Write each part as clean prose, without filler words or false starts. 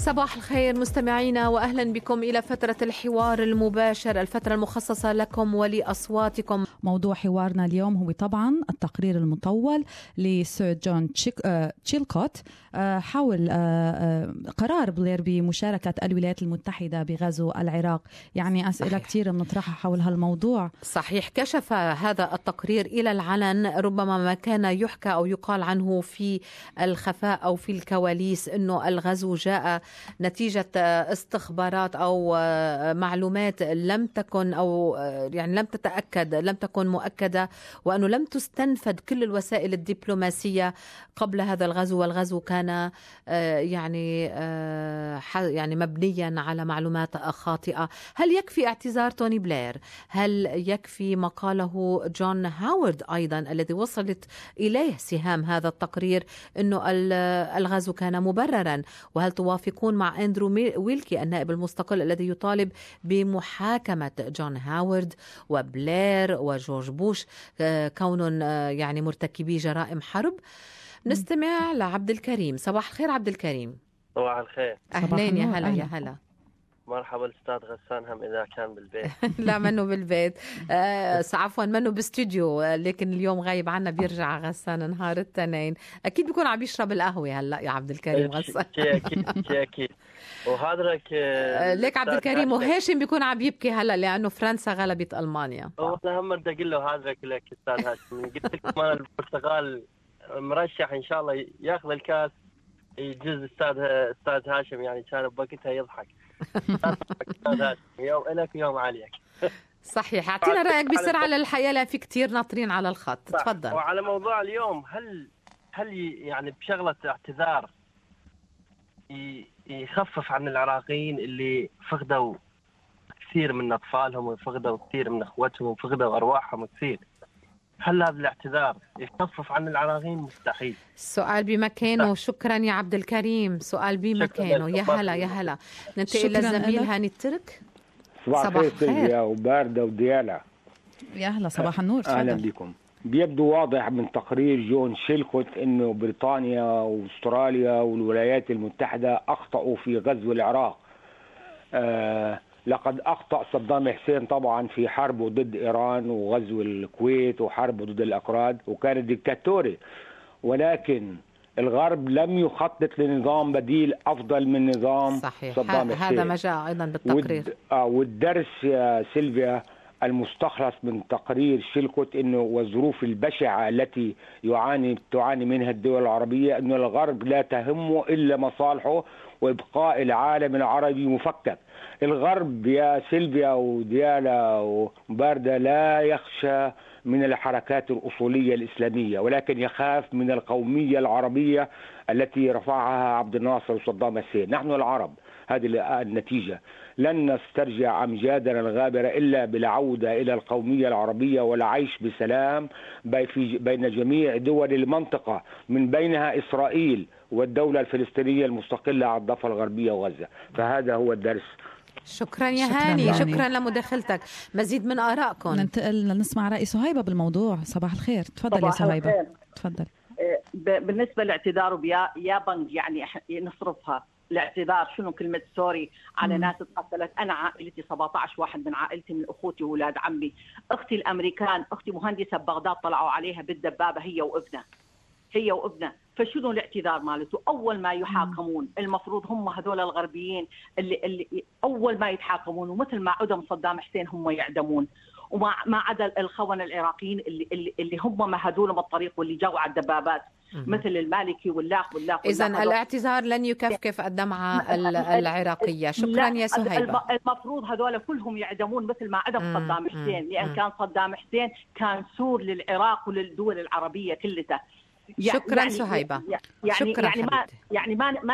صباح الخير مستمعينا، وأهلا بكم إلى فترة الحوار المباشر، الفترة المخصصة لكم ولأصواتكم. موضوع حوارنا اليوم هو طبعا التقرير المطول لسير جون تشيلكوت حول قرار بلير بمشاركة الولايات المتحدة بغزو العراق. يعني أسئلة كثيرة بنطرحها حول هالموضوع. صحيح، كشف هذا التقرير إلى العلن ربما ما كان يحكى أو يقال عنه في الخفاء أو في الكواليس، أنه الغزو جاء نتيجة استخبارات أو معلومات لم تكن أو يعني لم تتأكد، لم تكن مؤكدة، وأنه لم تستنفد كل الوسائل الدبلوماسية قبل هذا الغزو، والغزو كان يعني مبنيا على معلومات خاطئة. هل يكفي اعتذار توني بلير؟ هل يكفي ما قاله جون هاورد أيضا الذي وصلت إليه سهام هذا التقرير أنه الغزو كان مبررا؟ وهل توافقون مع أندرو ويلكي النائب المستقل الذي يطالب بمحاكمة جون هاورد وبلير وجورج بوش كونهم يعني مرتكبي جرائم حرب؟ نستمع لعبد الكريم. صباح الخير عبد الكريم. صباح الخير. أهلين، يا هلا يا هلا. مرحبا الأستاذ غسان، هم إذا كان بالبيت. لا، منه بالبيت، عفوا منه باستوديو، لكن اليوم غايب عنا، بيرجع غسان نهار الاثنين. أكيد بيكون عم يشرب القهوة هلا يا عبد الكريم غسان. أكيد. وحضرتك ليك عبد الكريم وهاشم بيكون عم يبكي هلا لأنه فرنسا غلبت ألمانيا. أنا هم بدي أقول له حضرتك لك أستاذ هاشم، قلت لكم أنا البرتغال مرشح إن شاء الله ياخذ الكاس، يجوز أستاذ هاشم يعني كان بوقتها يضحك. يوم لك يوم عليك. صحيح، اعطينا رأيك بسرعة للحياة، لا في كتير ناطرين على الخط. تفضل. وعلى موضوع اليوم، هل يعني بشغلة اعتذار يخفف عن العراقيين اللي فقدوا كثير من أطفالهم وفقدوا كثير من أخوتهم وفقدوا أرواحهم كثير، هل هذا الاعتذار يخفف عن العراقيين؟ مستحيل. سؤال بمكانه. شكرا يا عبد الكريم، سؤال بمكانه. يا هلا يا هلا. ننتقل للزميل هاني الترك. صباح الخير سيلفيا وباردة وديالا. يا هلا، صباح النور. أهلا بكم. بيبدو واضح من تقرير جون شيلكوت أنه بريطانيا واستراليا والولايات المتحدة أخطأوا في غزو العراق. لقد أخطأ صدام حسين طبعا في حربه ضد إيران وغزو الكويت وحربه ضد الأكراد، وكان ديكتاتوري، ولكن الغرب لم يخطط لنظام بديل أفضل من نظام صحيح. صدام حسين. هذا ما جاء أيضا بالتقرير. والدرس يا سيلفيا المستخلص من تقرير شيلكوت انه والظروف البشعه التي تعاني منها الدول العربيه، انه الغرب لا تهمه الا مصالحه وابقاء العالم العربي مفكك. الغرب يا سيلفيا وديالا وباردة لا يخشى من الحركات الأصولية الإسلامية، ولكن يخاف من القومية العربية التي رفعها عبد الناصر وصدام حسين. نحن العرب، هذه النتيجة، لن نسترجع أمجادنا الغابرة إلا بالعودة إلى القومية العربية والعيش بسلام بين جميع دول المنطقة، من بينها إسرائيل والدولة الفلسطينية المستقلة على الضفة الغربية وغزة. فهذا هو الدرس. شكرا يا هاني، شكرا لمداخلتك. مزيد من آرائكم. ننتقل نسمع رأي صهيبة بالموضوع. صباح الخير، تفضل يا صهيبة. تفضل. بالنسبة لاعتذاره يا بنج، يعني نصرفها الاعتذار. شنو كلمة سوري على ناس اتقتلت؟ أنا عائلتي 17 واحد من عائلتي، من أخوتي وولاد عمي. أختي الأمريكان، أختي مهندسة ببغداد، طلعوا عليها بالدبابة هي وابنها. فشنو الاعتذار مالته؟ أول ما يحاكمون المفروض هم هذول الغربيين اللي أول ما يتحاكمون، ومثل ما عدم صدام حسين هم يعدمون، وما عدا الخونة العراقيين اللي هم مهدوا لهم الطريق واللي جاوا على الدبابات، مثل المالكي واللاخ. إذن الاعتذار لن يكفكف الدمعة العراقية. شكرا يا صهيبة. المفروض هذول كلهم يعدمون مثل ما عدم صدام حسين، لأن كان صدام حسين كان سور للعراق وللدول العربية كلها. شكرا صهيبة. شكرا يعني ما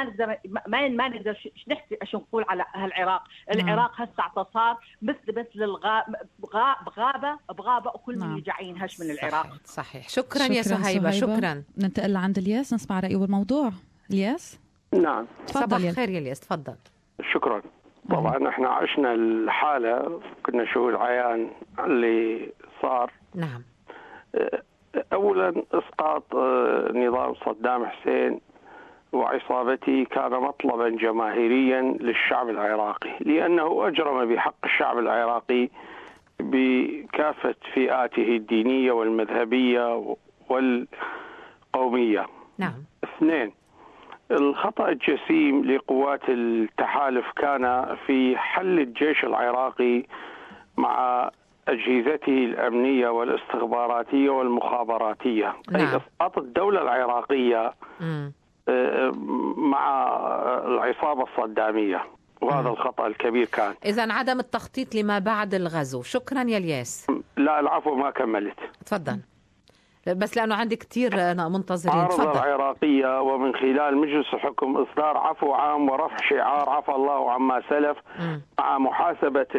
نقدر شو نقول على هالعراق. العراق هسه صار مثل بغابة وكل من يجي ينهش من العراق. صحيح. شكرا يا صهيبة. شكرا. ننتقل عند الياس نسمع رأيه بالموضوع. الياس. نعم. صباح الخير يا الياس، تفضل. شكرا. طبعا احنا عشنا الحالة، كنا نشوف العيان اللي صار. نعم. اولا اسقاط نظام صدام حسين وعصابته كان مطلبا جماهيريا للشعب العراقي، لأنه أجرم بحق الشعب العراقي بكافة فئاته الدينية والمذهبية والقومية. نعم. 2. الخطأ الجسيم لقوات التحالف كان في حل الجيش العراقي مع أجهزته الأمنية والاستخباراتية والمخابراتية، أي إسقاط الدولة العراقية مع العصابة الصدامية، وهذا الخطأ الكبير كان. إذن عدم التخطيط لما بعد الغزو. شكرا يا الياس. لا العفو، ما كملت. تفضل، بس لأنه عندي كتير منتظرين. تفضل. العارضة العراقية ومن خلال مجلس الحكم إصدار عفو عام ورفع شعار عفى الله عما سلف مع محاسبة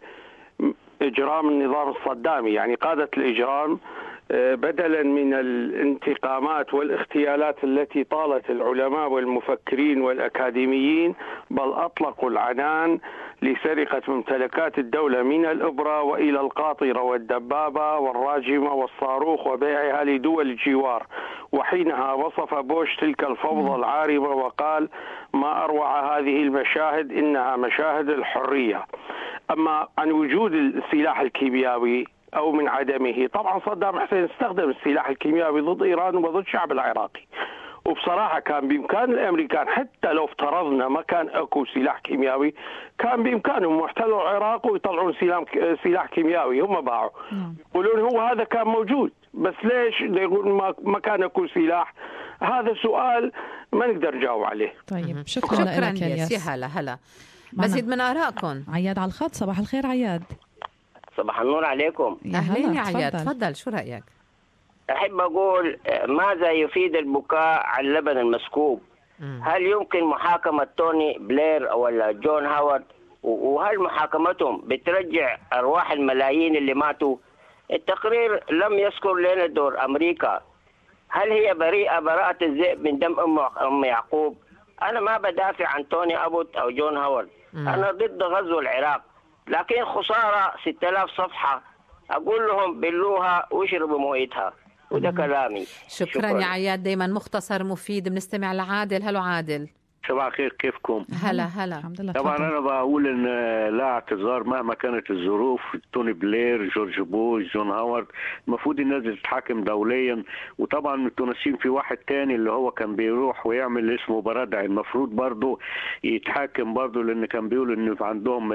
إجرام النظام الصدامي، يعني قادة الإجرام، بدلا من الانتقامات والاغتيالات التي طالت العلماء والمفكرين والأكاديميين، بل أطلقوا العنان لسرقة ممتلكات الدولة من الإبرة وإلى القاطرة والدبابة والراجمة والصاروخ وبيعها لدول الجوار. وحينها وصف بوش تلك الفوضى العارمة وقال: ما أروع هذه المشاهد، إنها مشاهد الحرية. أما عن وجود السلاح الكيميائي أو من عدمه، طبعا صدام حسين استخدم السلاح الكيميائي ضد إيران وضد الشعب العراقي، وبصراحة كان بإمكان الأمريكان، حتى لو افترضنا ما كان أكو سلاح كيميائي، كان بإمكانهم يحتلوا العراق ويطلعون سلاح كيميائي. هم باعوا يقولون هو هذا كان موجود، بس ليش يقول ما كان أكو سلاح؟ هذا سؤال ما نقدر نجاوب عليه. طيب شكرا لك يا هلا. مزيد من آرائكم. عياد على الخط. صباح الخير عياد. صباح النور عليكم. أهلين يا عياد، تفضل. شو رأيك؟ أحب أقول ماذا يفيد البكاء على اللبن المسكوب؟ هل يمكن محاكمة توني بلير ولا جون هاورد؟ وهل محاكمتهم بترجع أرواح الملايين اللي ماتوا؟ التقرير لم يذكر لنا دور أمريكا. هل هي بريئة براءة الذئب من دم أم يعقوب؟ أنا ما بدافع عن توني أبوت أو جون هاورد، أنا ضد غزو العراق، لكن خسارة 6000 صفحة أقول لهم بلوها واشربوا مويتها، وده كلامي. شكرا يا عياد، دايما مختصر مفيد. بنستمع لعادل. هلو عادل. صباح الخير، كيفكم؟ هلا. الحمد لله. طبعا انا بقول ان لا اعتذار مهما كانت الظروف. توني بلير، جورج بوش، جون هاورد، المفروض الناس تتحاكم دوليا. وطبعا متونسين في واحد تاني اللي هو كان بيروح ويعمل اسمه بردعي، المفروض برضه يتحاكم برضه، لان كان بيقول ان عندهم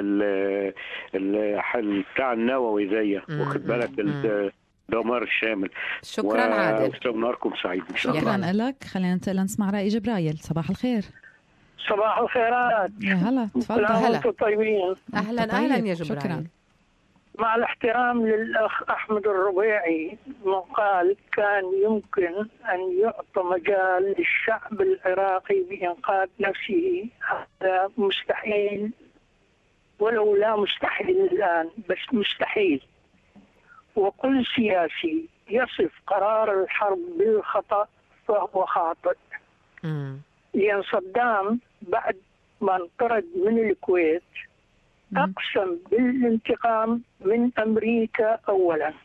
الحل بتاع النووي زي واخد بالك الدمار الشامل. شكرا عادل. نهاركم سعيد ان شاء الله. شكرا لك. خلينا نسمع رأي جبرايل. صباح الخير. صباح الخيرات. يا هلا. تفضل. هلا. طيبين. اهلا يا جبرايل. شكرا. مع الاحترام للأخ أحمد الربيعي، مقال كان يمكن أن يعطى مجال للشعب العراقي بإنقاذ نفسه، هذا مستحيل، ولو لا مستحيل الآن، بس مستحيل. وكل سياسي يصف قرار الحرب بالخطأ فهو خاطئ. لأن صدام بعد ما انطرد من الكويت أقسم بالانتقام من أمريكا أولا،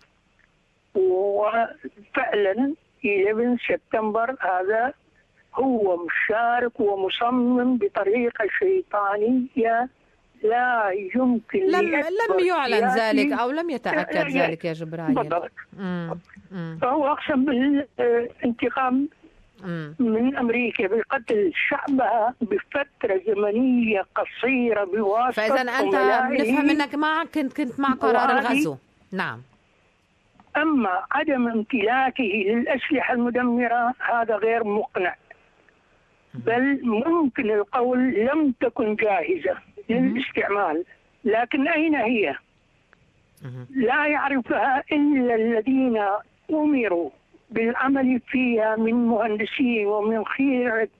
وفعلا 11 سبتمبر هذا هو مشارك ومصمم بطريقة شيطانية لا يمكن. لم يعلن ذلك أو لم يتأكد ذلك يا جبرايل. بالضبط. فهو أقسم بالانتقام من أمريكا بقتل شعبها بفترة زمنية قصيرة بواسطة. فإذا أنت نفهم منك كنت مع قرار الغزو. نعم. أما عدم امتلاكه للأسلحة المدمرة هذا غير مقنع، بل ممكن القول لم تكن جاهزة للاستعمال، لكن أين هي؟ لا يعرفها إلا الذين أمروا بالعمل فيها من مهندسين ومن خيرة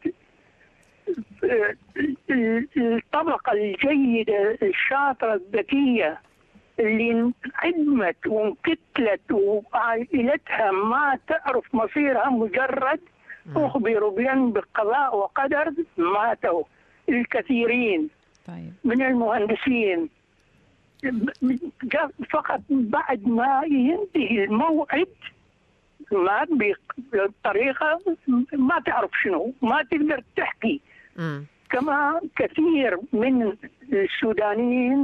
الطبقة الجيدة الشاطرة الذكية اللي انعدمت وانقتلت وعائلتها ما تعرف مصيرها، مجرد أخبروا بأن بقضاء وقدر ماتوا الكثيرين من المهندسين. فقط بعد ما ينتهي الموعد مات بطريقة ما تعرف شنو، ما تقدر تحكي. كما كثير من السودانيين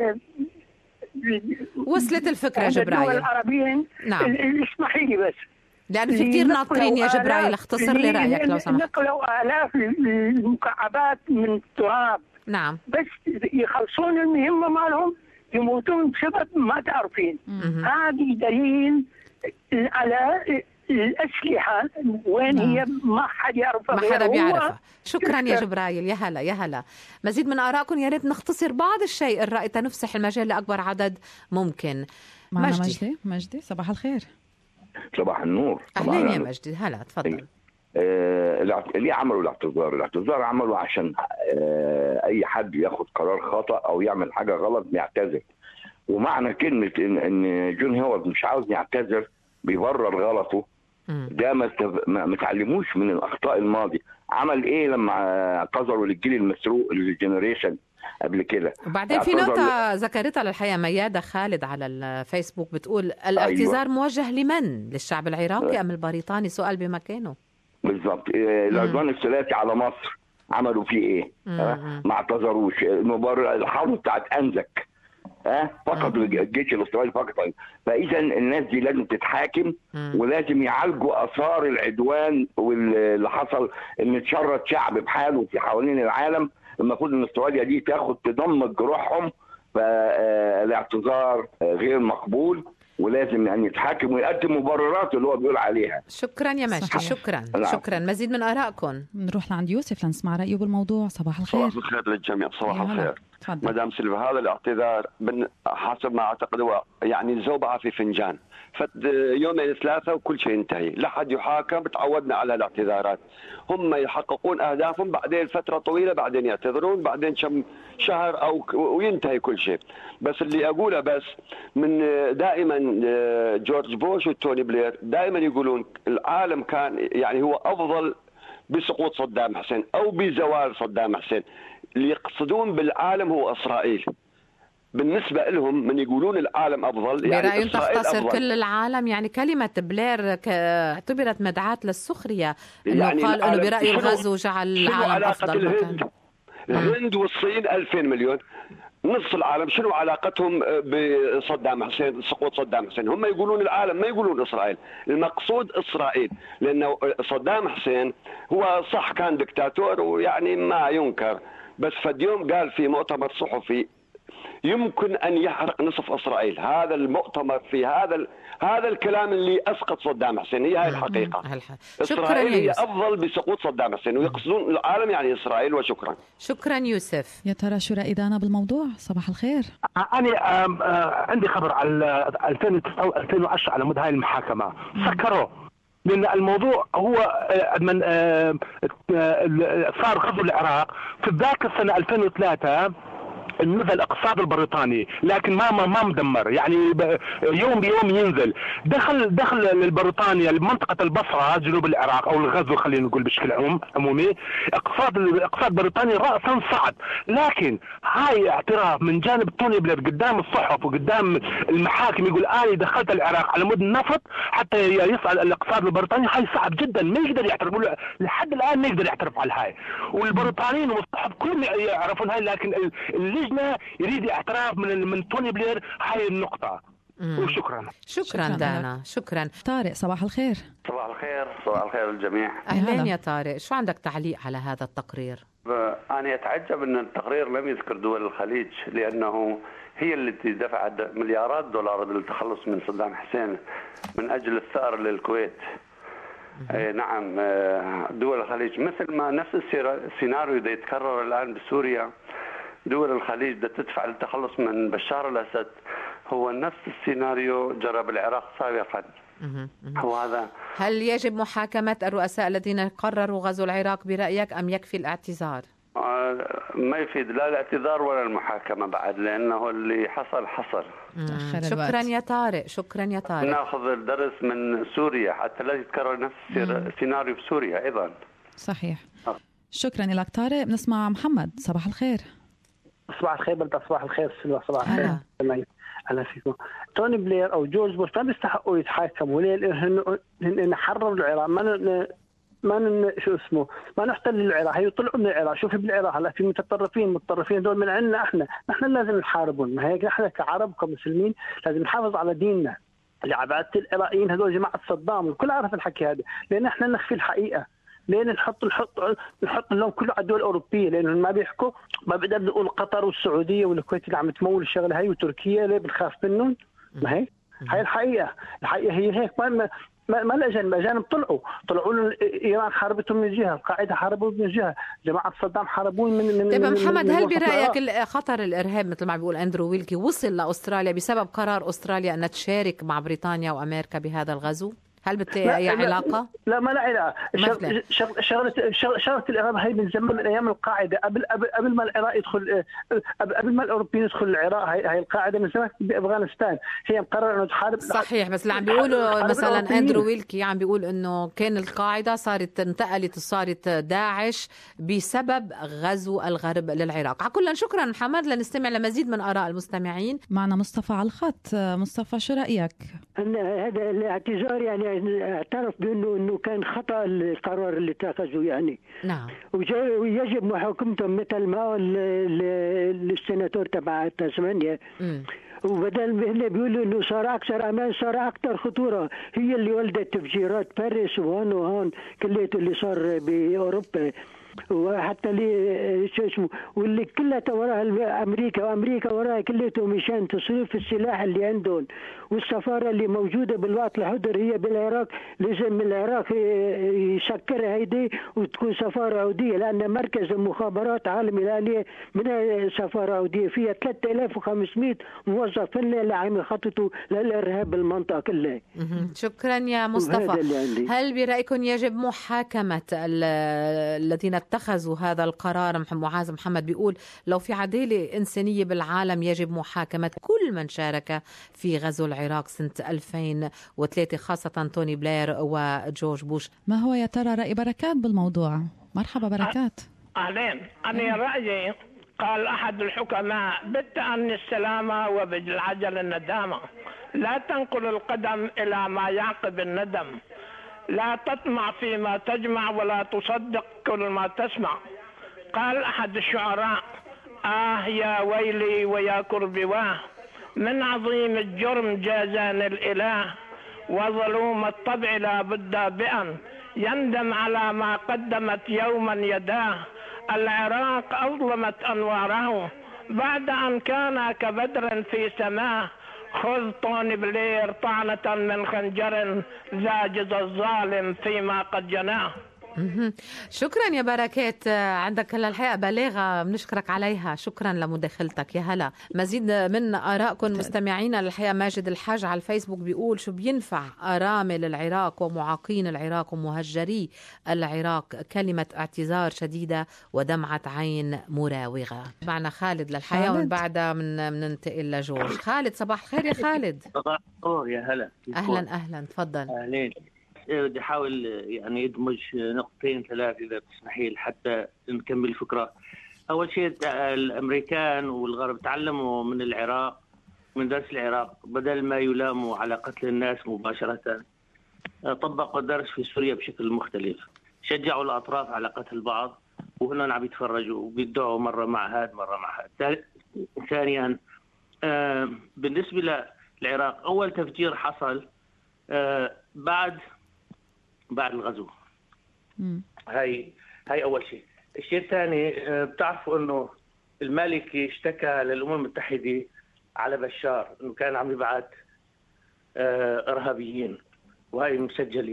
وصلت الفكرة جبرايل العربيين. نعم. اسمحي لي بس، لأن في كثير ناطرين يا جبرايل، اختصر لي رأيك لو سمحت. نقلوا آلاف المكعبات من التراب. نعم. بس يخلصون المهمة مالهم يموتون بسبب ما تعرفين. هذه دليل على الأسلحة وين هي ما حد يعرفها، ما حدا بيعرفها. شكرا يا جبرايل، يا هلا يا هلا. مزيد من آرائكم، يا ريت نختصر بعض الشيء الرأي تنفسح المجال لأكبر عدد ممكن. مجدي صباح الخير. صباح النور. أهلين يا مجدي، هلا تفضل. ليه عملوا الاعتذار عملوا عشان اي حد ياخد قرار خطأ او يعمل حاجة غلط يعتذر. ومعنى كلمة ان جون هاورد مش عاوز يعتذر بيبرر غلطه، ده ما تعلموش من الاخطاء الماضي. عمل ايه لما اعتذروا للجيل المسروق الجنريشن قبل كده؟ وبعدين في نقطة ذكرتها للحقيقة ميادة خالد على الفيسبوك بتقول الاعتذار موجه لمن؟ للشعب العراقي أم البريطاني؟ سؤال بمكانه. بالضبط. العدوان الثلاثي على مصر عملوا فيه ايه؟ ما اعتذروش. المباراه الحرب بتاعت انزك فقط الجيش الاسترالي فقط. فاذا الناس دي لازم تتحاكم ولازم يعالجوا اثار العدوان واللي حصل ان تشرد شعب بحاله في حوالين العالم. المفروض ان استراليا دي تضمد جروحهم. فالاعتذار غير مقبول ولازم يعني يتحاكم ويقدم مبررات اللي هو بيقول عليها. شكرا يا مجدي. شكرا. مزيد من آرائكم. نروح لعند يوسف لنسمع رأيه بالموضوع. صباح الخير. صباح الخير للجميع. صباح الخير مدام سيلفا. هذا الاعتذار حسب ما اعتقد هو يعني زوبعة في فنجان، يومين ثلاثة وكل شيء ينتهي، لا حد يحاكم. تعودنا على الاعتذارات، هم يحققون أهدافهم بعدين فترة طويلة بعدين يعتذرون بعدين شهر أو وينتهي كل شيء. بس اللي أقوله بس من دائما جورج بوش وتوني بلير دائما يقولون العالم كان يعني هو أفضل بسقوط صدام حسين أو بزوال صدام حسين. اللي يقصدون بالعالم هو إسرائيل. بالنسبة لهم من يقولون العالم أفضل يعني برأيهم تختصر أفضل. كل العالم يعني كلمة بلير اعتبرت مدعاة للسخرية، يعني قال أنه برأيه الغزو جعل العالم أفضل. الهند والصين 2000 مليون، نصف العالم شنو علاقتهم بصدام حسين سقوط صدام حسين؟ هم يقولون العالم ما يقولون إسرائيل. المقصود إسرائيل لأنه صدام حسين هو صح كان دكتاتور ويعني ما ينكر، بس فديوم قال في مؤتمر صحفي يمكن أن يحرق نصف إسرائيل. هذا المؤتمر في هذا الكلام اللي أسقط صدام حسين. هي هاي الحقيقة. إسرائيل هي أفضل بسقوط صدام حسين ويقصدون العالم يعني إسرائيل. وشكرا. شكرا يوسف. يا ترى شو رأي دانا بالموضوع؟ صباح الخير. أنا عندي خبر على 2009 و2010 على مدى هاي المحاكمة سكروا، لأن الموضوع هو من صار غزو العراق في ذاك السنة 2003 نزل الاقتصاد البريطاني لكن ما مدمر، يعني يوم بيوم ينزل. دخل البريطانيا لمنطقه البصره جنوب العراق او الغزو خلينا نقول بشكل عمومي. اقتصاد بريطانيا راسا صعد، لكن هاي اعتراف من جانب توني بلير قدام الصحف وقدام المحاكم يقول اني دخلت العراق على مود النفط حتى يصعد الاقتصاد البريطاني. هاي صعب جدا، ما يقدر يعترف لحد الان، ما يقدر يعترف على هاي. والبريطانيين والصحف كلهم يعرفون هاي، لكن يريد اعتراف من توني بلير هاي النقطة. وشكرا دانا. شكرا. طارق صباح الخير. صباح الخير. صباح الخير للجميع. أهلين يا طارق، شو عندك تعليق على هذا التقرير؟ أنا أتعجب أن التقرير لم يذكر دول الخليج، لأنه هي التي دفعت مليارات دولار للتخلص من صدام حسين من أجل الثأر للكويت. نعم دول الخليج مثل ما نفس السيناريو ده يتكرر الآن بسوريا. دول الخليج بدها تدفع للتخلص من بشار الأسد، هو نفس السيناريو جرى بالعراق سابقا. هو هذا. هل يجب محاكمة الرؤساء الذين قرروا غزو العراق برأيك أم يكفي الاعتذار؟ ما يفيد لا الاعتذار ولا المحاكمة بعد، لأنه اللي حصل. شكرا يا طارق. شكرا يا طارق. ناخذ الدرس من سوريا حتى لا يتكرر نفس السيناريو في سوريا أيضا. صحيح. شكرا لك طارق. بنسمع محمد. صباح الخير. صباح الخير بنت. صباح الخير سلوى. صباح الخير. على فكرة توني بلير أو جورج بوش ما بيستحقوا يتحاكموا ليه؟ لأن حرروا العراق. ما شو اسمه ما نحتل العراق، هي يطلعوا من العراق. شوفي بالعراق هلا في متطرفين دول من عندنا احنا لازم نحاربهم. ما هيك احنا كعرب كمسلمين لازم نحافظ على ديننا. اللي عبادة العراقيين هذول جماعة صدام والكل عارف الحكي هذا، لأن احنا نخفي الحقيقة. لين نحط اللوم كله على الدول الأوروبية لأنهم ما بيحكوا. ما بقدر نقول قطر والسعودية والكويت اللي عم تمول الشغلة هاي وتركيا ليه بنخاف منهم؟ ما هي الحقيقة هي هيك. ما الأجانب طلعوا لهم. إيران حاربتهم من جهة، القاعدة حاربوا من جهة، جماعة صدام حاربون من طيب محمد، هل برأيك خطر الإرهاب مثل ما بيقول أندرو ويلكي وصل لأستراليا بسبب قرار أستراليا أن تشارك مع بريطانيا وأمريكا بهذا الغزو؟ هل بتلاقي أي علاقة؟ لا ما لا علاقة. شغلة الإرهاب هي من زمان، من أيام القاعدة قبل ما العراق يدخل، قبل ما الأوروبيين يدخلوا العراق. هي القاعدة من زمان بأفغانستان هي مقررة إنه تحارب. صحيح، بس اللي عم بيقولوا مثلا أندرو ويلكي عم بيقول إنه كان القاعدة صارت داعش بسبب غزو الغرب للعراق. كلا شكرا محمد. لنستمع لمزيد من آراء المستمعين. معنا مصطفى على الخط. مصطفى شو رأيك؟ هذا الاعتذار يعني اعترف بأنه كان خطأ القرار اللي اتخذه يعني. نعم. ويجب محاكمتهم مثل ما السيناتور تبع تسمانيا. وبدل ما بيقولوا انه صار اكثر امان صار اكثر خطوره. هي اللي ولدت تفجيرات باريس وهون كليته اللي صار باوروبا. وحتى اللي شو اسمه واللي كلها وراها امريكا وراها كلته مشان تصريف السلاح اللي عندهم. والسفاره اللي موجوده بالوقت الحضر هي بالعراق، لازم العراق يسكرها هيدي وتكون سفاره عوديه، لان مركز المخابرات عالمي الان من سفاره عوديه فيها 3500 موظف اللي عم يخططوا للارهاب بالمنطقه كلها. شكرا يا مصطفى. هل برايكم يجب محاكمه الذين اتخذوا هذا القرار؟ معاذ محمد بيقول لو في عدالة إنسانية بالعالم يجب محاكمة كل من شارك في غزو العراق سنة 2003، خاصة توني بلير وجورج بوش. ما هو يا ترى رأي بركات بالموضوع؟ مرحبا بركات. أهلين. أنا رأيي قال أحد الحكماء بالتأني السلامة وبالعجل الندامة. لا تنقل القدم إلى ما يعقب الندم. لا تطمع فيما تجمع ولا تصدق كل ما تسمع. قال أحد الشعراء يا ويلي ويا كربي من عظيم الجرم جازاني الإله، وظلوم الطبع لا بد بأن يندم على ما قدمت يوما يداه. العراق أظلمت أنواره بعد أن كان كبدر في سماه. خذ توني بلير طعنة من خنجر زاجز الظالم فيما قد جناه. شكرا يا بركات، عندك الحقيقة بلاغة بنشكرك عليها. شكرا لمداخلتك. يا هلا. مزيد من آرائكم مستمعينا. الحقيقة ماجد الحاج على الفيسبوك بيقول شو بينفع أرامل العراق ومعاقين العراق ومهجري العراق؟ كلمة اعتذار شديدة ودمعة عين مراوغة. معنا خالد للحياة ومن بعدها مننتقل لجورج. خالد صباح الخير يا خالد. صباح الخير يا هلا. أهلا تفضل. أهلين. بدي أحاول يعني أدمج نقطتين ثلاث إذا تسمحي حتى نكمل الفكرة. أول شيء الأمريكان والغرب تعلموا من العراق، من درس العراق، بدل ما يلاموا على قتل الناس مباشرة طبقوا الدرس في سوريا بشكل مختلف. شجعوا الأطراف على قتل بعض وهنا عم يتفرجوا وبيدعوا مرة مع هذا مرة مع هذا. ثانيا بالنسبة للعراق أول تفجير حصل بعد الغزو. هاي أول شيء. الشيء الثاني بتعرفوا إنه المالكي اشتكى للأمم المتحدة على بشار إنه كان عم يبعث إرهابيين، وهي مسجلة.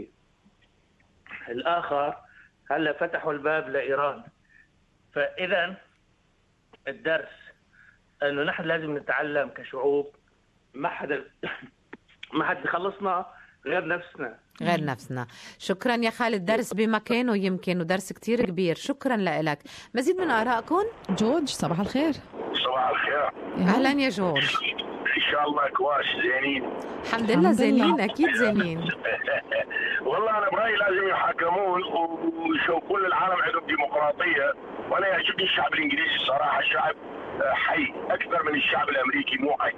الآخر هلا فتحوا الباب لإيران. فإذا الدرس إنه نحن لازم نتعلم كشعوب. ما حد يخلصنا غير نفسنا. شكرا يا خالد. درس بمكانه يمكن ودرس كتير كبير. شكرا لك. مزيد من آرائكم. جورج صباح الخير. صباح الخير. أهلا يا جورج. إن شاء الله كواش زينين. الحمد لله زينين. أكيد زينين. والله أنا برأيي لازم يحاكمون ويشوفون العالم عندهم ديمقراطية. وأنا يعجبني الشعب الإنجليزي الصراحة، شعب حي أكثر من الشعب الأمريكي، مو حي.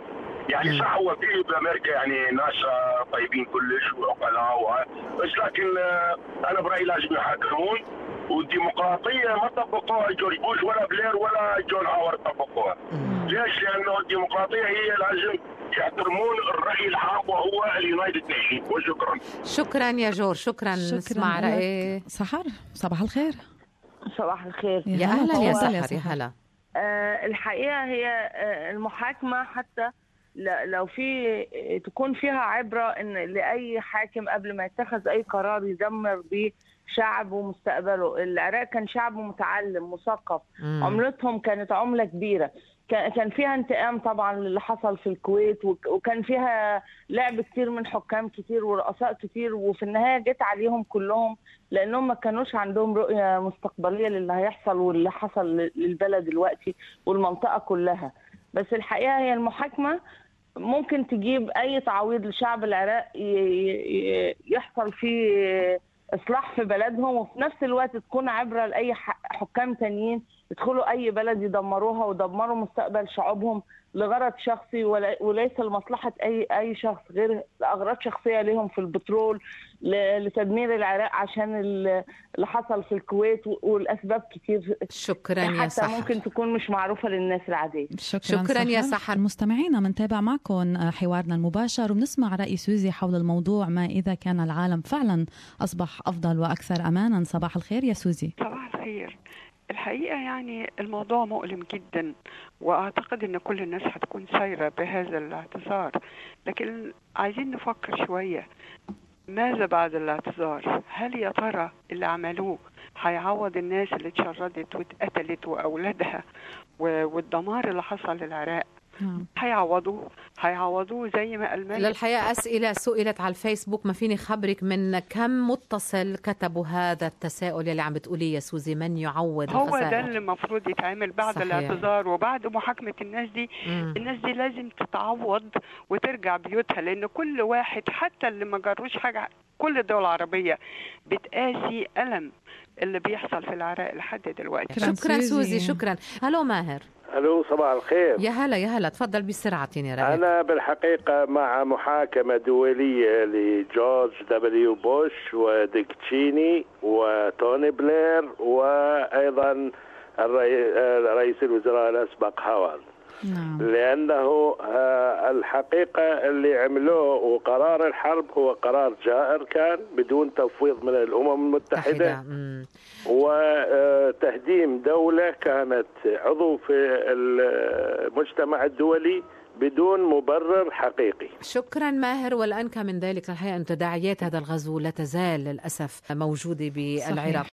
يعني صح هو في بامريكا يعني ناس طيبين كلش وعقلاء بس لكن انا برايي لازم يحاكمون، والديمقراطيه ما طبقوها جورج بوش ولا بلير ولا جون هاورد طبقوها. ليش؟ لانه الديمقراطيه هي لازم يحترمون الراي العام وهو اليونايتد نيشن. وشكرا. شكرا يا جور، شكرا. نسمع رأي سحر. صباح الخير. صباح الخير. يا اهلا يا سحر. يا هلا. الحقيقه هي المحاكمه حتى لو في تكون فيها عبره ان لاي حاكم قبل ما يتخذ اي قرار يدمر به شعب ومستقبله. العراق كان شعب متعلم مثقف، عملتهم كانت عمله كبيره، كان فيها انتقام طبعا للي حصل في الكويت، وكان فيها لعب كتير من حكام كتير ورؤساء كتير، وفي النهايه جت عليهم كلهم لانهم ما كانوش عندهم رؤيه مستقبليه للي هيحصل واللي حصل للبلد دلوقتي والمنطقه كلها. بس الحقيقه هي المحاكمه ممكن تجيب اي تعويض لشعب العراق يحصل فيه اصلاح في بلدهم، وفي نفس الوقت تكون عبره لاي حكام تانيين يدخلوا اي بلد يدمروها ويدمروا مستقبل شعوبهم لغرض شخصي وليس لمصلحه اي شخص، غير لاغراض شخصيه لهم في البترول، لتدمير العراق عشان اللي حصل في الكويت والاسباب كتير. شكرا يا سحر. حتى ممكن تكون مش معروفه للناس العاديه. شكرا يا سحر. مستمعينا منتابع معكم حوارنا المباشر وبنسمع رأي سوزي حول الموضوع، ما إذا كان العالم فعلا أصبح أفضل وأكثر أمانا. صباح الخير يا سوزي. صباح الخير. الحقيقة يعني الموضوع مؤلم جدا، وأعتقد أن كل الناس هتكون سايرة بهذا الاعتذار، لكن عايزين نفكر شوية ماذا بعد الاعتذار؟ هل يا ترى اللي عملوه هيعوض الناس اللي اتشردت واتقتلت وأولادها والدمار اللي حصل للعراق؟ هيعوضوه زي ما قال. للحقيقة أسئلة سئلت على الفيسبوك، ما فيني خبرك من كم متصل كتبوا هذا التساؤل اللي عم بتقوليه يا سوزي، من يعوض هو الخسائر؟ ده اللي المفروض يتعمل بعد صحيح. الاعتذار وبعد محاكمة الناس دي. الناس دي لازم تتعوض وترجع بيوتها، لأن كل واحد حتى اللي ما جروش حاجة، كل الدول العربية بتقاسي ألم اللي بيحصل في العراق لحد دلوقتي. شكرا سوزي. شكرا. هلو ماهر. الو صباح الخير. يا هلا يا هلا، تفضل بسرعة يا رأيك. أنا بالحقيقة مع محاكمة دولية لجورج دبليو بوش وديك تشيني وتوني بلير وأيضا رئيس الوزراء الأسبق هاورد. لأنه الحقيقة اللي عملوه وقرار الحرب هو قرار جائر كان بدون تفويض من الأمم المتحدة، وتهديم دولة كانت عضو في المجتمع الدولي بدون مبرر حقيقي. شكرا ماهر. والأنكى من ذلك الحقيقة أن تداعيات هذا الغزو لا تزال للأسف موجودة بالعراق.